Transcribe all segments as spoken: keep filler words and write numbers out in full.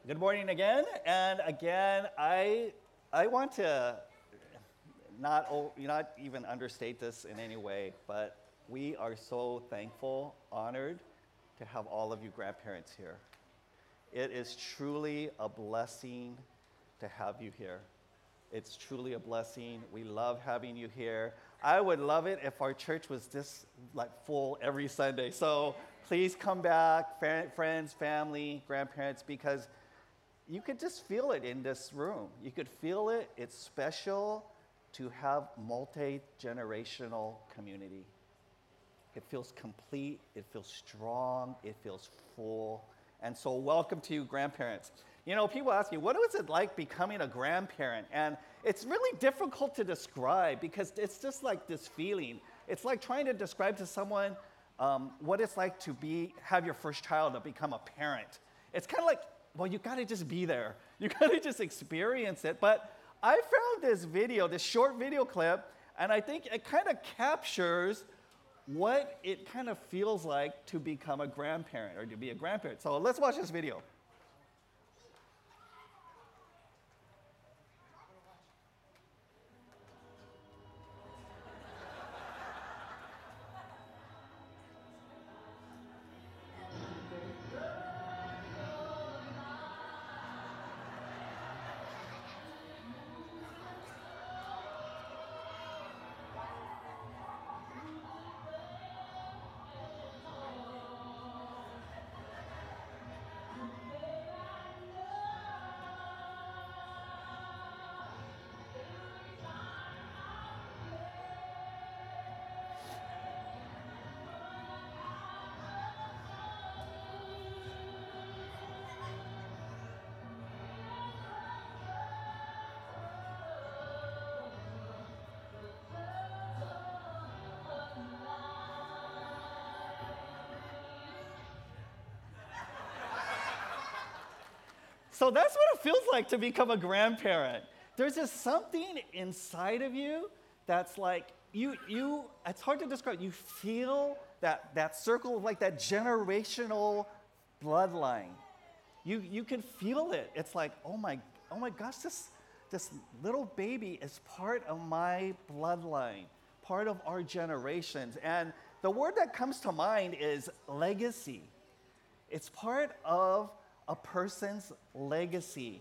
Good morning again, and again, I I want to not o- not even understate this in any way, but we are so thankful, honored to have all of you grandparents here. It is truly a blessing to have you here. It's truly a blessing. We love having you here. I would love it if our church was this like full every Sunday. So please come back, fa- friends, family, grandparents, because you could just feel it in this room. You could feel it. It's special to have multi-generational community. It feels complete, it feels strong, it feels full. And so welcome to you, grandparents. You know, people ask me, what was it like becoming a grandparent? And it's really difficult to describe because it's just like this feeling. It's like trying to describe to someone um, what it's like to be have your first child, to become a parent. It's kind of like, well, you gotta just be there. You gotta just experience it. But I found this video, this short video clip, and I think it kind of captures what it kind of feels like to become a grandparent or to be a grandparent. So let's watch this video. So that's what it feels like to become a grandparent. There's just something inside of you that's like, you, you, it's hard to describe. You feel that, that circle of like that generational bloodline. You, you can feel it. It's like, oh my, oh my gosh, this, this little baby is part of my bloodline, part of our generations. And the word that comes to mind is legacy. It's part of a person's legacy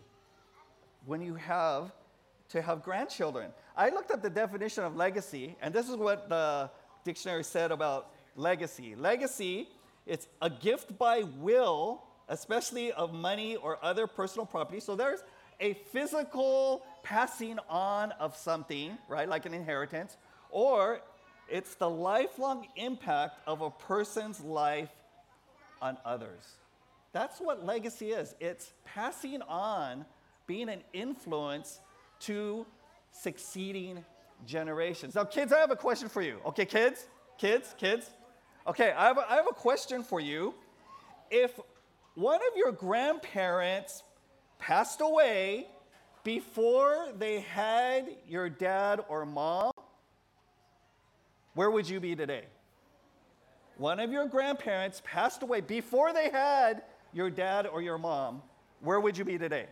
when you have to have grandchildren. I looked up the definition of legacy, and this is what the dictionary said about legacy. Legacy, it's a gift by will, especially of money or other personal property. So there's a physical passing on of something, right, like an inheritance, or it's the lifelong impact of a person's life on others. That's what legacy is. It's passing on, being an influence to succeeding generations. Now, kids, I have a question for you. Okay, kids? Kids? Kids? Okay, I have a, I have a question for you. If one of your grandparents passed away before they had your dad or mom, where would you be today? One of your grandparents passed away before they had your dad or your mom, where would you be today?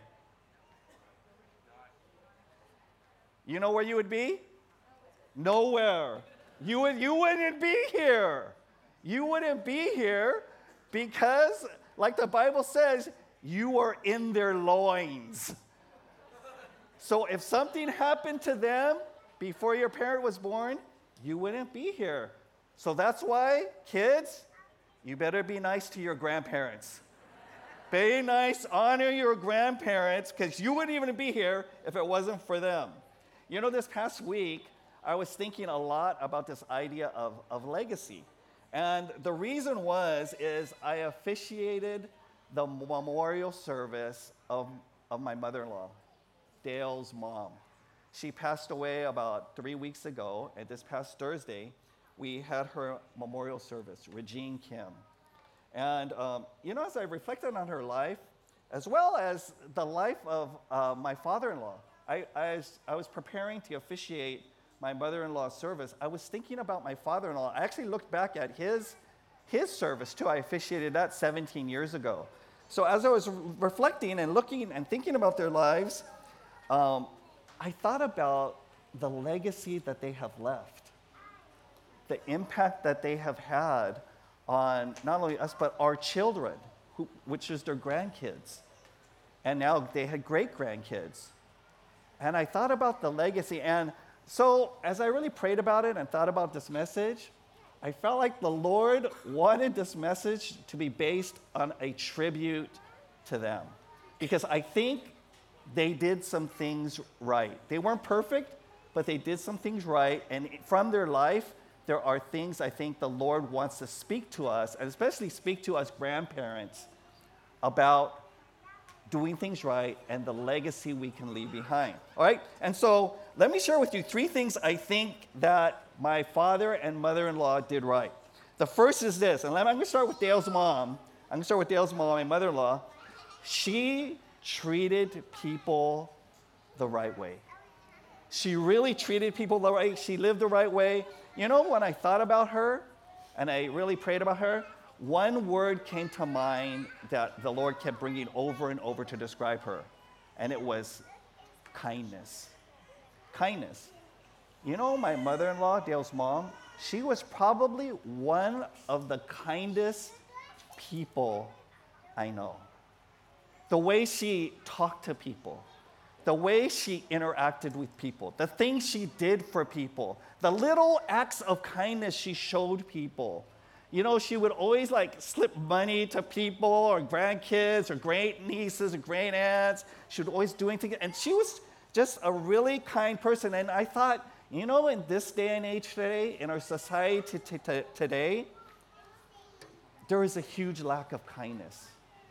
You know where you would be? Nowhere. You, would, you wouldn't be here. You wouldn't be here because, like the Bible says, you are in their loins. So if something happened to them before your parent was born, you wouldn't be here. So that's why, kids, you better be nice to your grandparents. Be nice, honor your grandparents, because you wouldn't even be here if it wasn't for them. You know, this past week, I was thinking a lot about this idea of, of legacy. And the reason was, is I officiated the memorial service of, of my mother-in-law, Dale's mom. She passed away about three weeks ago, and this past Thursday, we had her memorial service, Regine Kim. And, um, you know, as I reflected on her life, as well as the life of uh, my father-in-law, I, I, was, I was preparing to officiate my mother-in-law's service. I was thinking about my father-in-law. I actually looked back at his, his service, too. I officiated that seventeen years ago. So as I was reflecting and looking and thinking about their lives, um, I thought about the legacy that they have left, the impact that they have had on not only us, but our children, who, which is their grandkids. And now they had great-grandkids. And I thought about the legacy. And so as I really prayed about it and thought about this message, I felt like the Lord wanted this message to be based on a tribute to them. Because I think they did some things right. They weren't perfect, but they did some things right. And from their life, there are things I think the Lord wants to speak to us, and especially speak to us grandparents about doing things right and the legacy we can leave behind. All right? And so let me share with you three things I think that my father and mother-in-law did right. The first is this, and I'm going to start with Dale's mom. I'm going to start with Dale's mom, my mother-in-law. She treated people the right way. She really treated people the right way. She lived the right way. You know, when I thought about her and I really prayed about her, one word came to mind that the Lord kept bringing over and over to describe her, and it was kindness. Kindness. You know, my mother-in-law, Dale's mom, she was probably one of the kindest people I know. The way she talked to people, the way she interacted with people, the things she did for people, the little acts of kindness she showed people. You know, she would always like slip money to people or grandkids or great nieces or great aunts. She would always do anything. And she was just a really kind person. And I thought, you know, in this day and age today, in our society t- t- today, there is a huge lack of kindness.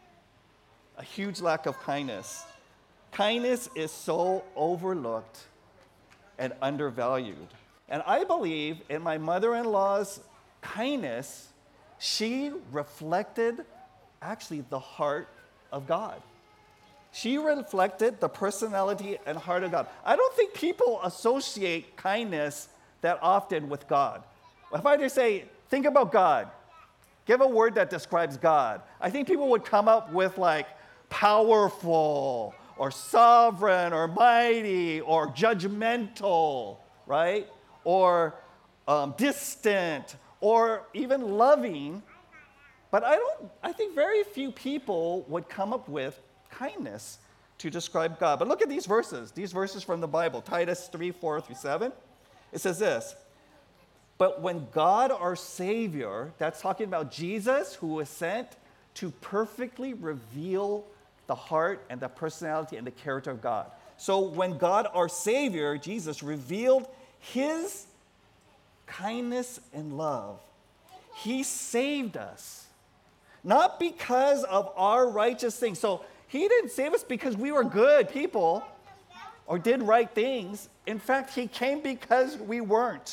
A huge lack of kindness. Kindness is so overlooked and undervalued. And I believe in my mother-in-law's kindness, she reflected actually the heart of God. She reflected the personality and heart of God. I don't think people associate kindness that often with God. If I just say, think about God, give a word that describes God, I think people would come up with like powerful or sovereign or mighty or judgmental, right? Or um, distant or even loving. But I don't, I think very few people would come up with kindness to describe God. But look at these verses, these verses from the Bible, Titus three, four through seven. It says this, but when God our Savior, that's talking about Jesus who was sent to perfectly reveal the heart and the personality and the character of God. So when God our Savior, Jesus, revealed his kindness and love, he saved us. Not because of our righteous things. So he didn't save us because we were good people or did right things. In fact, he came because we weren't.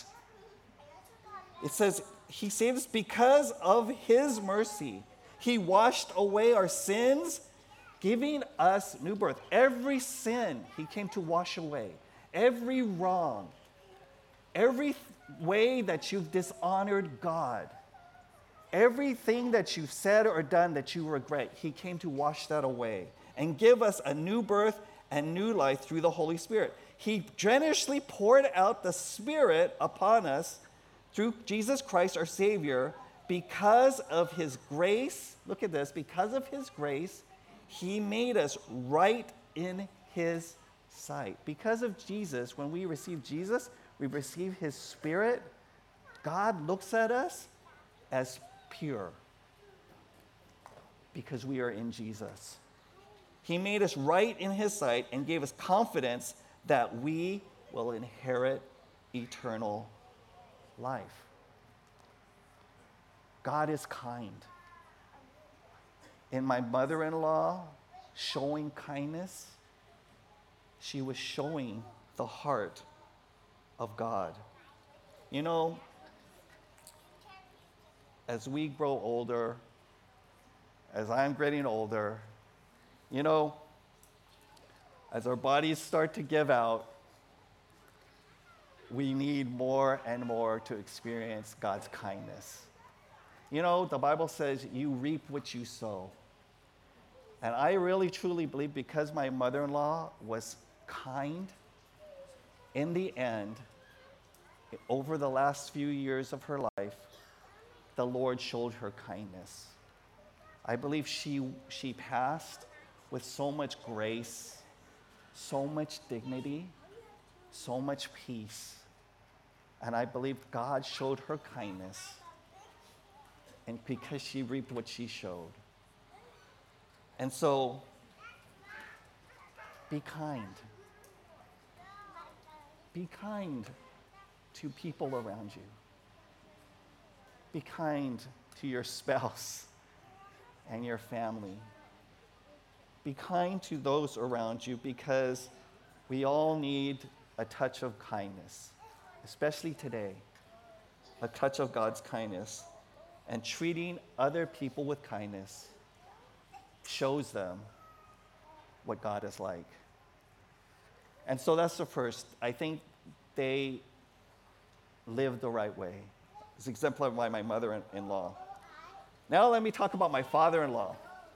It says he saved us because of his mercy. He washed away our sins, giving us new birth. Every sin he came to wash away. Every wrong. Every way that you've dishonored God. Everything that you've said or done that you regret, he came to wash that away and give us a new birth and new life through the Holy Spirit. He generously poured out the Spirit upon us through Jesus Christ, our Savior, because of his grace. Look at this. Because of his grace, he made us right in his sight. Because of Jesus, when we receive Jesus, we receive his Spirit. God looks at us as pure because we are in Jesus. He made us right in his sight and gave us confidence that we will inherit eternal life. God is kind. In my mother-in-law showing kindness, she was showing the heart of God. You know, as we grow older, as I'm getting older, you know, as our bodies start to give out, we need more and more to experience God's kindness. You know, the Bible says you reap what you sow. And I really truly believe because my mother-in-law was kind, in the end, over the last few years of her life, the Lord showed her kindness. I believe she, she passed with so much grace, so much dignity, so much peace. And I believe God showed her kindness, and because she reaped what she showed. And so, be kind. Be kind to people around you. Be kind to your spouse and your family. Be kind to those around you, because we all need a touch of kindness, especially today, a touch of God's kindness. And treating other people with kindness shows them what God is like. And so that's the first. I think they lived the right way. It's exemplified by my mother-in-law. Now let me talk about my father-in-law.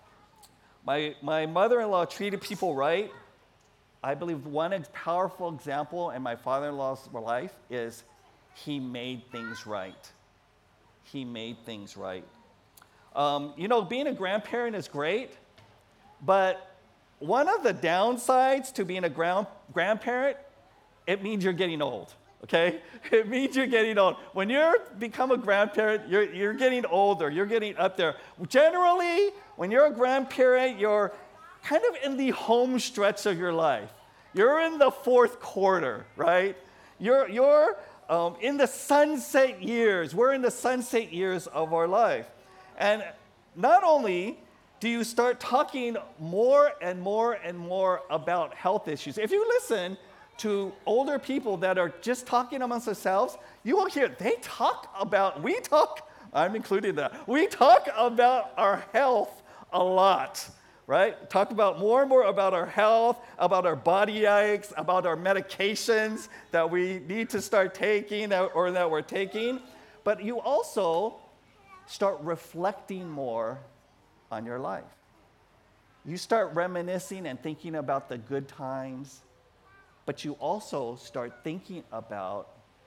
My, my mother-in-law treated people right. I believe one ex- powerful example in my father-in-law's life is he made things right. He made things right. Um, you know, being a grandparent is great, but one of the downsides to being a grand, grandparent, it means you're getting old, okay? It means you're getting old. When you become a grandparent, you're, you're getting older, you're getting up there. Generally, when you're a grandparent, you're kind of in the home stretch of your life. You're in the fourth quarter, right? You're, you're um, in the sunset years. We're in the sunset years of our life. And not only do you start talking more and more and more about health issues. If you listen to older people that are just talking amongst themselves, you will hear they talk about, we talk, I'm including that, we talk about our health a lot, right? Talk about more and more about our health, about our body aches, about our medications that we need to start taking or that we're taking. But you also start reflecting more on your life. You start reminiscing and thinking about the good times, but you also start thinking about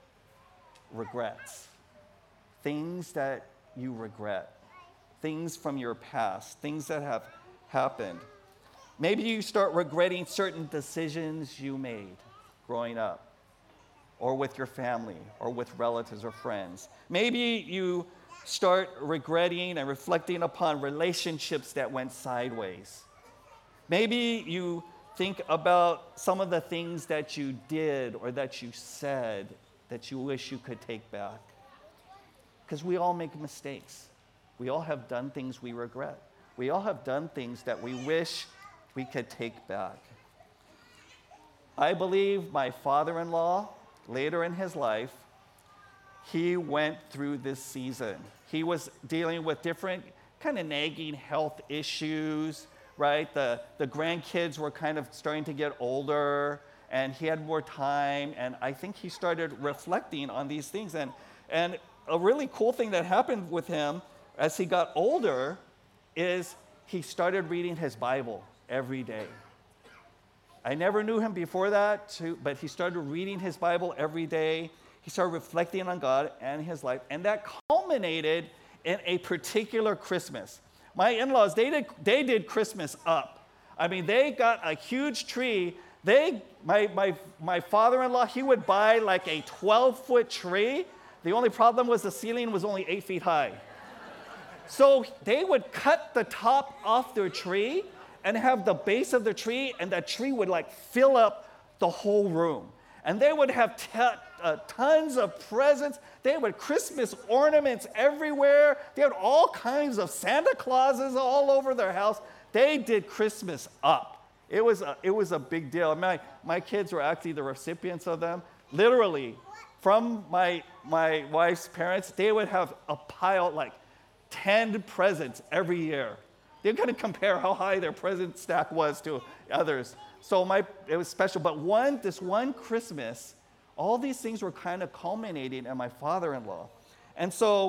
regrets, things that you regret, things from your past, things that have happened. Maybe you start regretting certain decisions you made growing up, or with your family, or with relatives or friends. Maybe you start regretting and reflecting upon relationships that went sideways. Maybe you think about some of the things that you did or that you said that you wish you could take back. Because we all make mistakes. We all have done things we regret. We all have done things that we wish we could take back. I believe my father-in-law, later in his life, he went through this season. He was dealing with different kind of nagging health issues, right? The, the grandkids were kind of starting to get older, and he had more time, and I think he started reflecting on these things. And, and a really cool thing that happened with him as he got older is he started reading his Bible every day. I never knew him before that, too, but he started reading his Bible every day. He started reflecting on God and his life, and that culminated in a particular Christmas. My in-laws, they did, they did Christmas up. I mean, they got a huge tree. They, my, my, my father-in-law, he would buy like a twelve-foot tree. The only problem was the ceiling was only eight feet high. So they would cut the top off their tree and have the base of the tree, and that tree would like fill up the whole room. And they would have t- uh, tons of presents. They had Christmas ornaments everywhere. They had all kinds of Santa Clauses all over their house. They did Christmas up. It was a, it was a big deal. My, my kids were actually the recipients of them. Literally, from my, my wife's parents, they would have a pile, like ten presents every year. They kind of compare how high their present stack was to others. So my, it was special. But one, this one Christmas, all these things were kind of culminating in my father-in-law. And so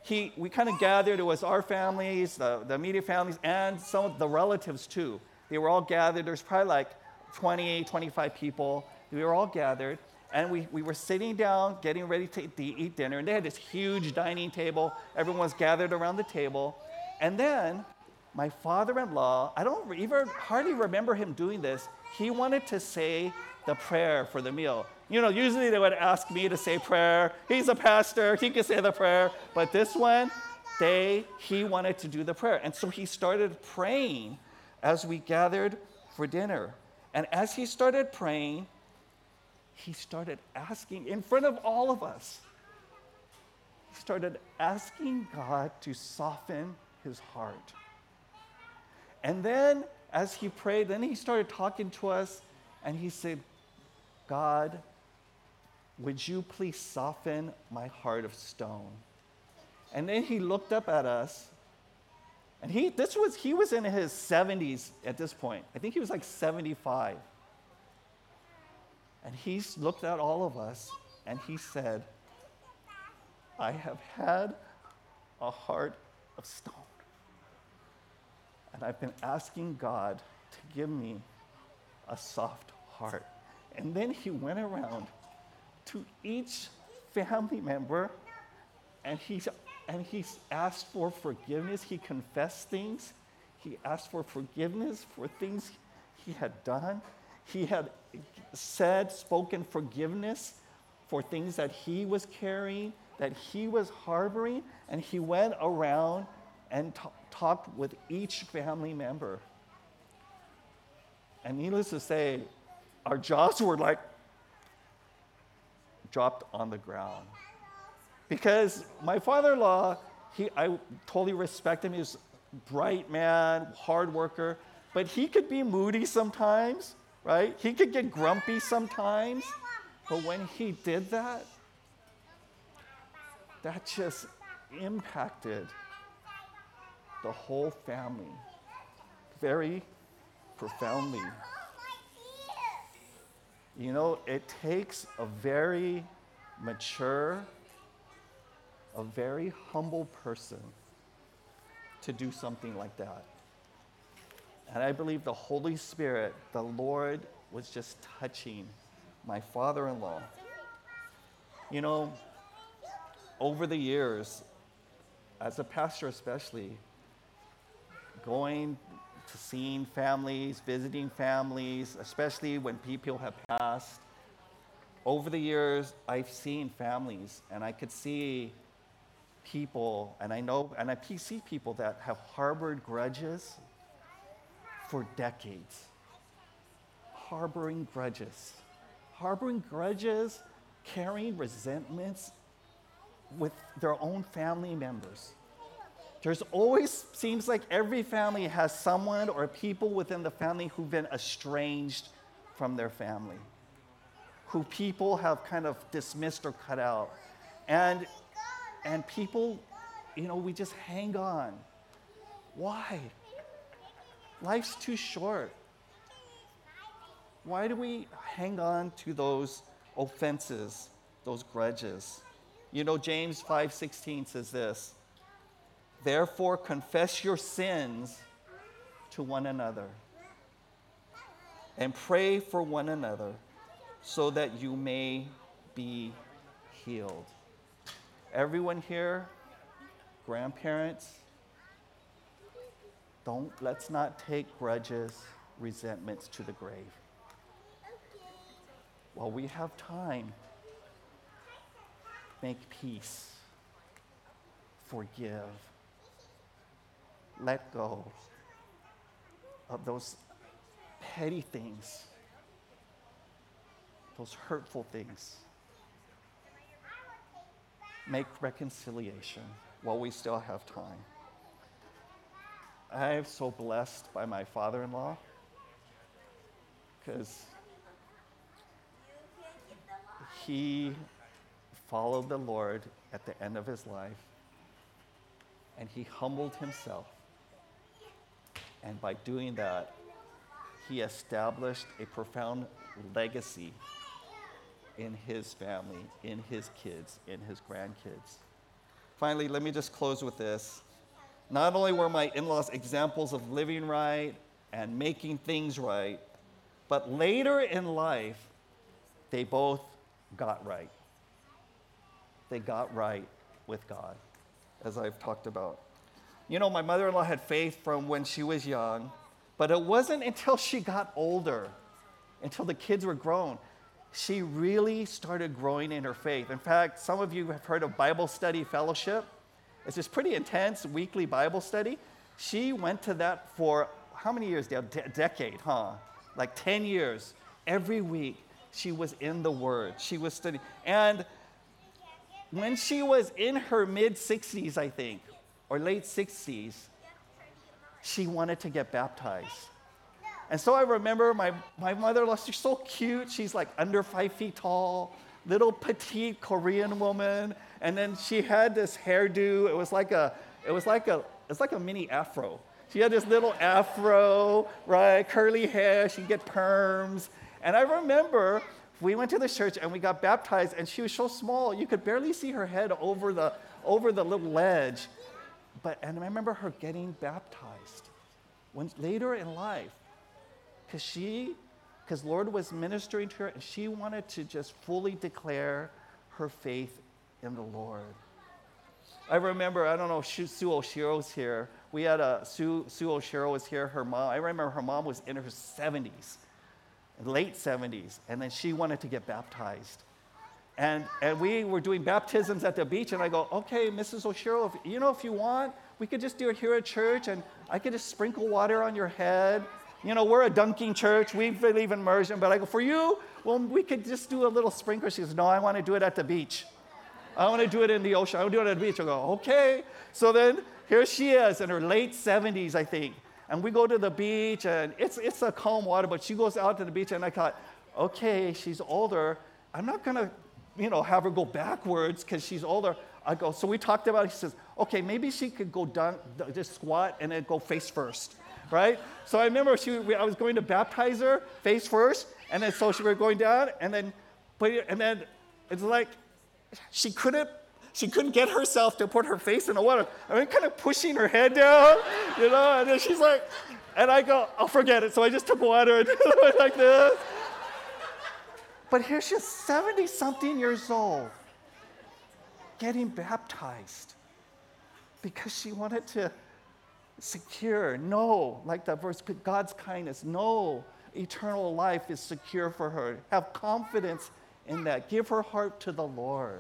he, we kind of gathered. It was our families, the, the immediate families, and some of the relatives too. They were all gathered. There's probably like twenty, twenty-five people. We were all gathered. And we, we were sitting down, getting ready to, to eat dinner. And they had this huge dining table. Everyone was gathered around the table. And then my father-in-law, I don't even hardly remember him doing this. He wanted to say the prayer for the meal. You know, usually they would ask me to say prayer. He's a pastor. He can say the prayer. But this one, they, he wanted to do the prayer. And so he started praying as we gathered for dinner. And as he started praying, he started asking in front of all of us. He started asking God to soften his heart. And then as he prayed, then he started talking to us and he said, God, would you please soften my heart of stone? And then he looked up at us, and he this was he was in his seventies at this point. I think he was like seventy-five. And he looked at all of us and he said, I have had a heart of stone. And I've been asking God to give me a soft heart. And then he went around to each family member and he, and he asked for forgiveness. He confessed things. He asked for forgiveness for things he had done. He had said, spoken forgiveness for things that he was carrying, that he was harboring, and he went around and t- talked with each family member. And needless to say, our jaws were like dropped on the ground. Because my father-in-law, he, I totally respect him. He was a bright man, hard worker, but he could be moody sometimes. Right? He could get grumpy sometimes, but when he did that, that just impacted the whole family very profoundly. You know, it takes a very mature, a very humble person to do something like that. And I believe the Holy Spirit, the Lord, was just touching my father-in-law. You know, over the years, as a pastor especially, going to seeing families, visiting families, especially when people have passed, over the years, I've seen families, and I could see people, and I know, and I see people that have harbored grudges for decades. Harboring grudges. Harboring grudges, carrying resentments with their own family members. There's always, seems like every family has someone or people within the family who've been estranged from their family, who people have kind of dismissed or cut out. And, and people, you know, we just hang on. Why? Life's too short. Why do we hang on to those offenses, those grudges? You know, James five sixteen says this, therefore confess your sins to one another and pray for one another so that you may be healed. Everyone here, grandparents, Don't, let's not take grudges, resentments to the grave. While we have time, make peace, forgive, let go of those petty things, those hurtful things. Make reconciliation while we still have time. I am so blessed by my father-in-law because he followed the Lord at the end of his life, and he humbled himself. And by doing that, he established a profound legacy in his family, in his kids, in his grandkids. finally, let me just close with this. Not only were my in-laws examples of living right and making things right, but later in life, they both got right. They got right with God, as I've talked about. You know, my mother-in-law had faith from when she was young, but it wasn't until she got older, until the kids were grown, she really started growing in her faith. In fact, some of you have heard of Bible Study Fellowship. It's this pretty intense weekly Bible study. She went to that for how many years, Dale? A decade, huh? Like ten years. Every week, she was in the Word. She was studying. And when she was in her mid-sixties, I think, or late sixties, she wanted to get baptized. And so I remember my, my mother-in-law, she's so cute. She's like under five feet tall, little petite Korean woman. And then she had this hairdo. It was like a, it was like a, it's like a mini afro. She had this little afro, right, curly hair. She'd get perms. And I remember we went to the church and we got baptized, and she was so small, you could barely see her head over the, over the little ledge. But, and I remember her getting baptized when, later in life, because she, because Lord was ministering to her, and she wanted to just fully declare her faith in the Lord. I remember, I don't know, Sue Oshiro's here. We had a, Sue, Sue Oshiro was here, her mom. I remember her mom was in her seventies, late seventies, and then she wanted to get baptized. And, and we were doing baptisms at the beach, and I go, okay, Missus Oshiro, if, you know, if you want, we could just do it here at church, and I could just sprinkle water on your head. You know, we're a dunking church. We believe in immersion. But I go, for you, well, we could just do a little sprinkler. She goes, no, I want to do it at the beach. I want to do it in the ocean. I want to do it at the beach. I go, okay. So then here she is in her late seventies, I think. And we go to the beach, and it's, it's a calm water, but she goes out to the beach, and I thought, okay, she's older. I'm not going to, you know, have her go backwards because she's older. I go, so we talked about it. He says, okay, maybe she could go down, just squat and then go face first, right? So I remember she, we, I was going to baptize her face first, and then so she were going down, and then, put it, and then it's like she couldn't, she couldn't get herself to put her face in the water. I mean, kind of pushing her head down, you know, and then she's like, and I go, I'll forget it. So I just took water and went like this. But here she's seventy-something years old, getting baptized because she wanted to secure, know, like that verse, God's kindness, know eternal life is secure for her. Have confidence in that. Give her heart to the Lord.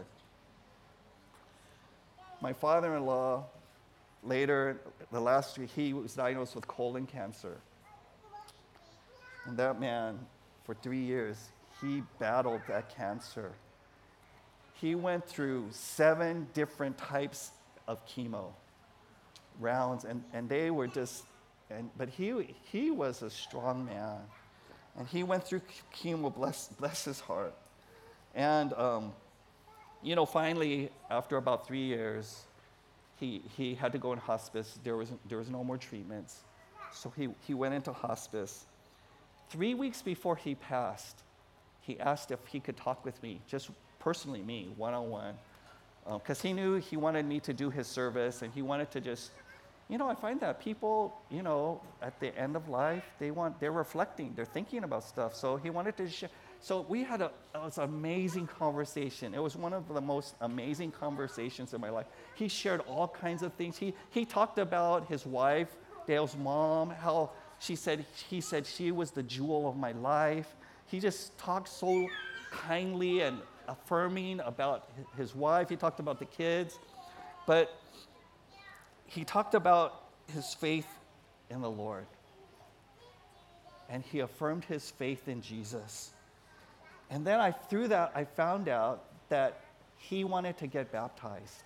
My father-in-law, later, the last week, he was diagnosed with colon cancer. And that man, for three years, he battled that cancer. He went through seven different types of chemo rounds, and, and they were just, and but he he was a strong man, and he went through chemo, bless bless his heart, and um, you know, finally, after about three years, he he had to go in hospice. There was there was no more treatments, so he he went into hospice. Three weeks before he passed, he asked if he could talk with me, just personally, me, one-on-one, because um, he knew he wanted me to do his service, and he wanted to just, you know, I find that people, you know, at the end of life, they want, they're reflecting, they're thinking about stuff. So he wanted to share. So we had a, it was an amazing conversation. It was one of the most amazing conversations in my life. He shared all kinds of things. He he talked about his wife, Dale's mom, how she said, he said she was the jewel of my life. He just talked so kindly and affirming about his wife. He talked about the kids, but he talked about his faith in the Lord. And he affirmed his faith in Jesus. And then I, through that, I found out that he wanted to get baptized.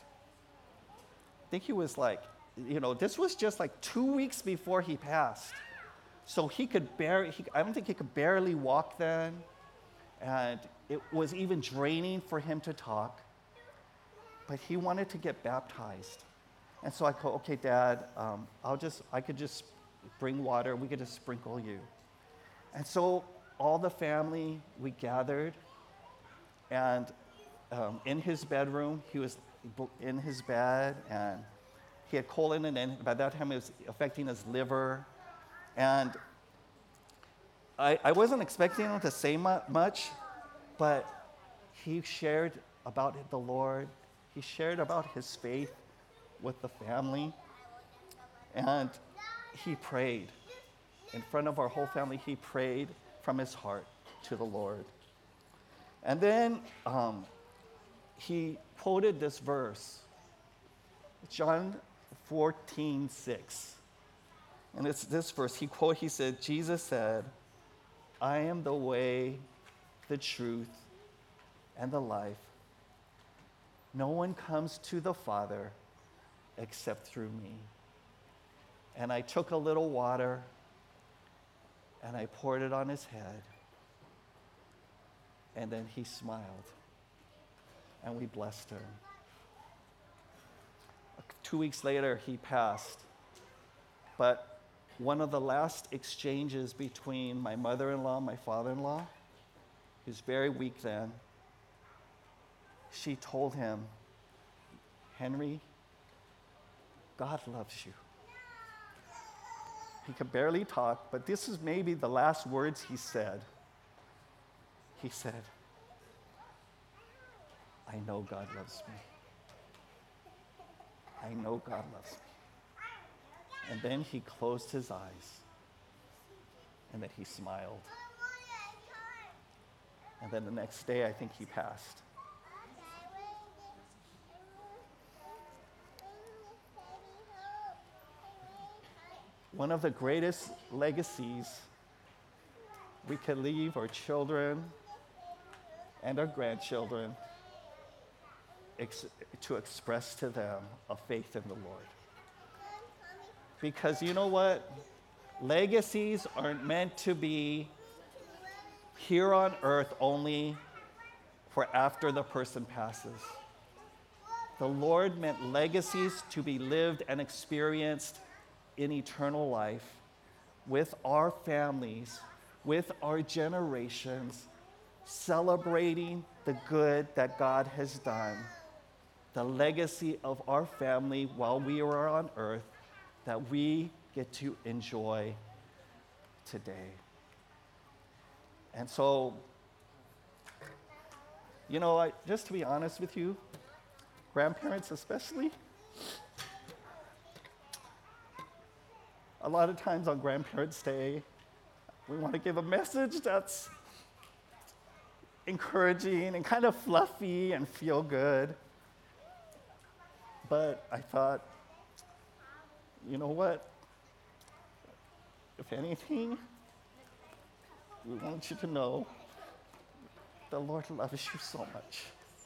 I think he was like, you know, this was just like two weeks before he passed. So he could barely, he, I don't think he could barely walk then. And it was even draining for him to talk. But he wanted to get baptized. And so I go, okay, Dad, um, I'll just, I could just bring water. We could just sprinkle you. And so all the family, we gathered. And um, in his bedroom, he was in his bed, and he had colon, and then by that time it was affecting his liver. And I, I wasn't expecting him to say mu- much, but he shared about the Lord. He shared about his faith with the family. And he prayed. In front of our whole family, he prayed from his heart to the Lord. And then um, he quoted this verse, John fourteen six. And it's this verse. He quote, he said, Jesus said, I am the way, the truth, and the life. No one comes to the Father except through me. And I took a little water and I poured it on his head. And then he smiled. And we blessed him. Two weeks later, he passed. But one of the last exchanges between my mother-in-law and my father-in-law, he was very weak then, she told him, Henry, God loves you. He could barely talk, but this is maybe the last words he said. He said, I know God loves me. I know God loves me. And then he closed his eyes, and then he smiled. And then the next day, I think he passed. One of the greatest legacies we can leave our children and our grandchildren ex- to express to them a faith in the Lord. Because you know what? Legacies aren't meant to be here on earth only for after the person passes. The Lord meant legacies to be lived and experienced in eternal life with our families, with our generations, celebrating the good that God has done, the legacy of our family while we are on earth that we get to enjoy today. And so, you know, I, just to be honest with you, grandparents especially, a lot of times on Grandparents' Day, we want to give a message that's encouraging and kind of fluffy and feel good. But I thought, you know what? If anything, we want you to know the Lord loves you so much.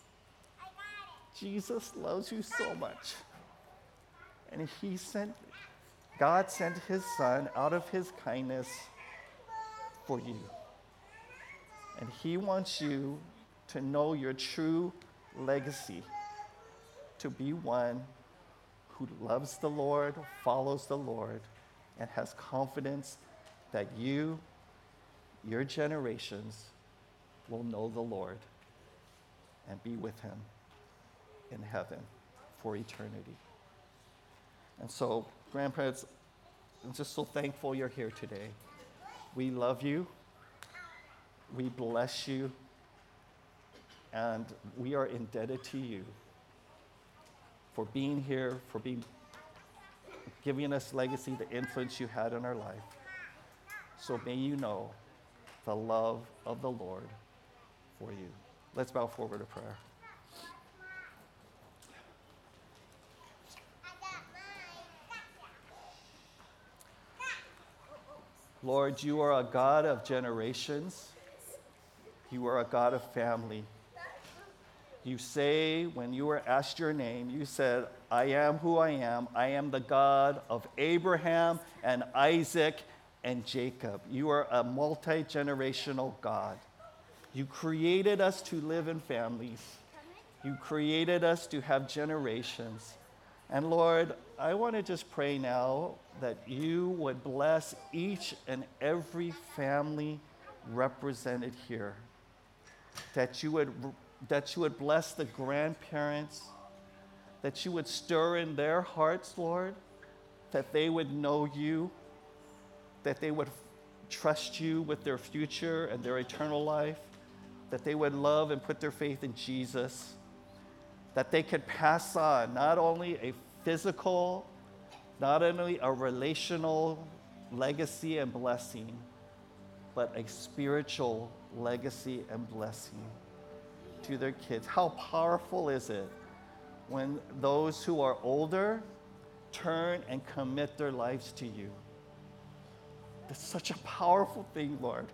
Jesus loves you so much. And he sent, God sent his son out of his kindness for you. And he wants you to know your true legacy, to be one who loves the Lord, follows the Lord, and has confidence that you, your generations, will know the Lord and be with him in heaven for eternity. And so, grandparents, I'm just so thankful you're here today. We love you. We bless you. And we are indebted to you for being here, for being giving us legacy, the influence you had in our life. So may you know the love of the Lord for you. Let's bow forward to prayer. Lord, you are a God of generations. You are a God of family. You say, when you were asked your name, you said, I am who I am. I am the God of Abraham and Isaac and Jacob. You are a multi-generational God. You created us to live in families. You created us to have generations. And Lord, I want to just pray now that you would bless each and every family represented here. That you would, that you would bless the grandparents that you would stir in their hearts, Lord, that they would know you, that they would trust you with their future and their eternal life, that they would love and put their faith in Jesus, that they could pass on not only a physical, not only a relational legacy and blessing, but a spiritual legacy and blessing to their kids. How powerful is it when those who are older turn and commit their lives to you? That's such a powerful thing, Lord.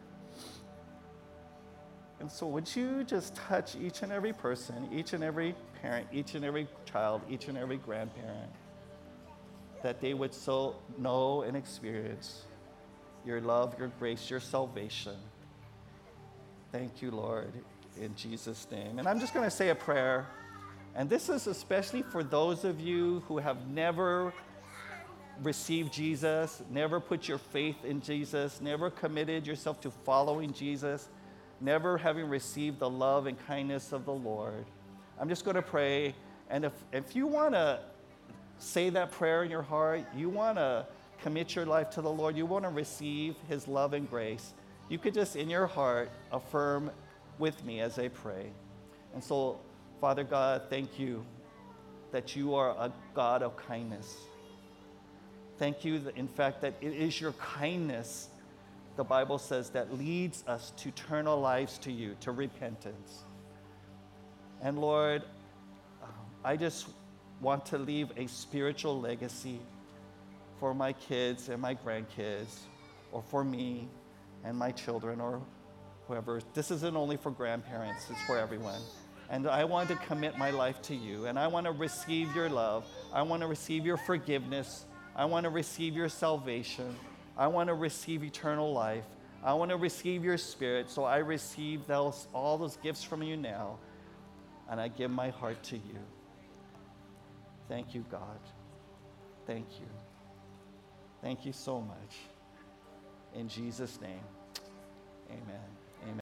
And so would you just touch each and every person, each and every parent, each and every child, each and every grandparent, that they would so know and experience your love, your grace, your salvation. Thank you, Lord, in Jesus' name. And I'm just going to say a prayer. And this is especially for those of you who have never received Jesus, never put your faith in Jesus, never committed yourself to following Jesus, never having received the love and kindness of the Lord. I'm just going to pray. And if, if you want to say that prayer in your heart, you want to commit your life to the Lord, you want to receive his love and grace, you could just in your heart affirm with me as I pray. And so, Father God, thank you that you are a God of kindness. Thank you, that, in fact, that it is your kindness, the Bible says, that leads us to eternal lives to you, to repentance. And Lord, I just want to leave a spiritual legacy for my kids and my grandkids, or for me and my children, or whoever. This isn't only for grandparents, it's for everyone. And I want to commit my life to you, and I want to receive your love. I want to receive your forgiveness. I want to receive your salvation. I want to receive eternal life. I want to receive your spirit, so I receive those, all those gifts from you now, and I give my heart to you. Thank you, God. Thank you. Thank you so much. In Jesus' name, amen. Amen.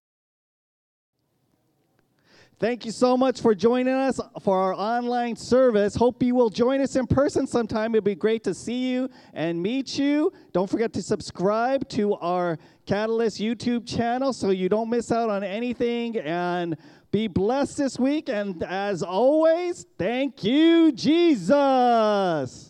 Thank you so much for joining us for our online service. Hope you will join us in person sometime. It'd be great to see you and meet you. Don't forget to subscribe to our Catalyst YouTube channel so you don't miss out on anything. And be blessed this week. And as always, thank you, Jesus.